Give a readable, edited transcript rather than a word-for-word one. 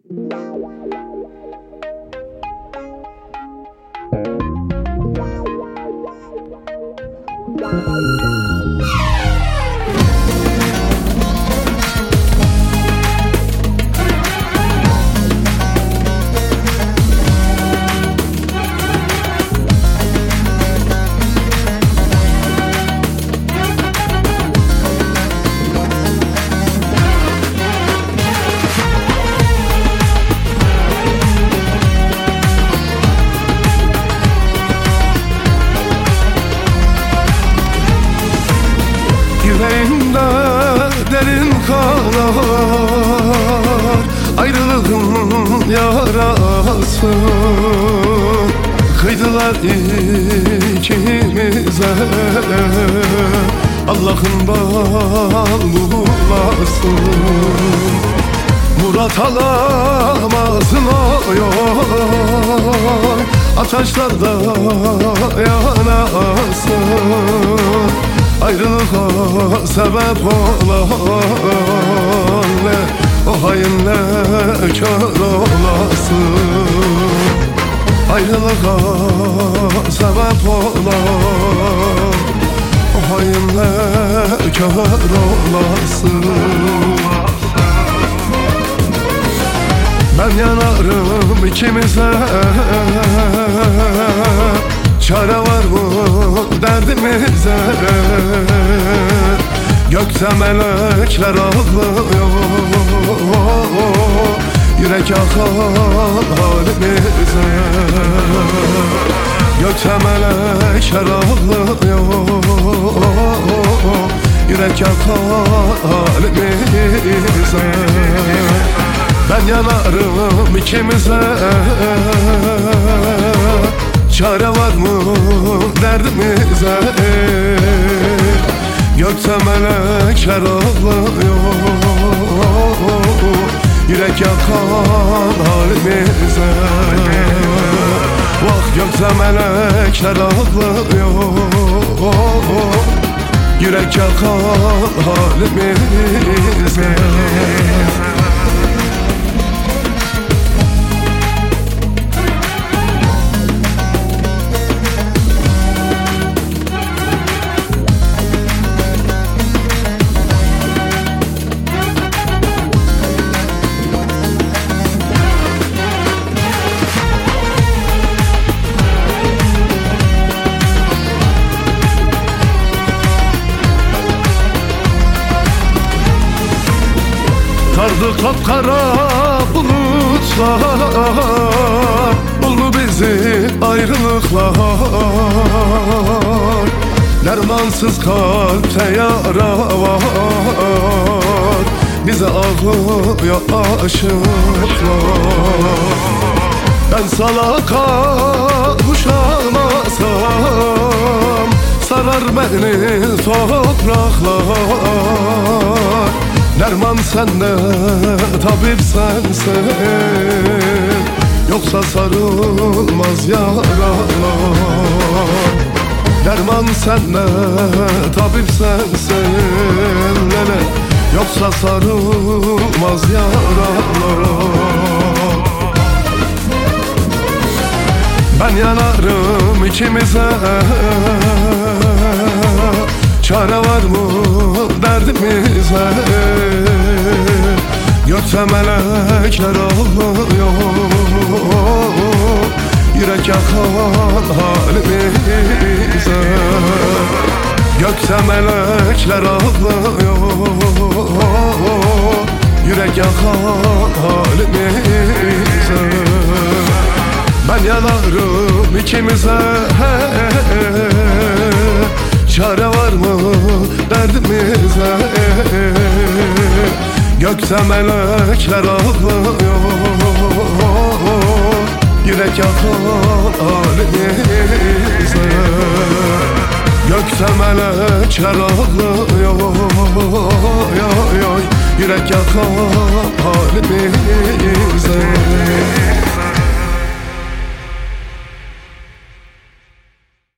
Yüreğimde derin kanar ayrılığın yarası. Kıydılar ikimize Allah'ın bal bulasın. Murat alamazsın oy oy, ateşlerde yanasın. Ayrılığa sebep olan ne o hainle kör olasın. Ayrılığa sebep olan o hainle kör olasın. Ben yanarım ikimize, çare var mı derdimize? Gökte melekler ağlıyor, yürek yakar halimize. Gökte melekler ağlıyor, yürek yakar halimize. Ben yanarım ikimize, çare var mı derdimize? Gökte melekler ağlıyor, yürek yakan halimize. Vah gökte melekler ağlıyor, yürek yakan halimize. Sardı kapkara bulutlar, buldu bizi ayrılıklar. Dermansız kalpte yara var, bize ağlıyor aşıklar. Ben sana kavuşamasam sarar beni topraklar. Derman sende, tabip sensin, yoksa sarılmaz yaralar. Derman sende, tabip sensin, nene, yoksa sarılmaz yaralar. Ben yanarım ikimize, çare var mı derdimize? Gökte melekler ağlıyor, yürek yakan halimize. Gökte melekler ağlıyor, yürek yakan halimize. Ben yanarım ikimize, çare var mı derdimize? Gökte melekler ağlıyor, yürek yakan halimize. Gökte melekler ağlıyor, yürek yakan halimize.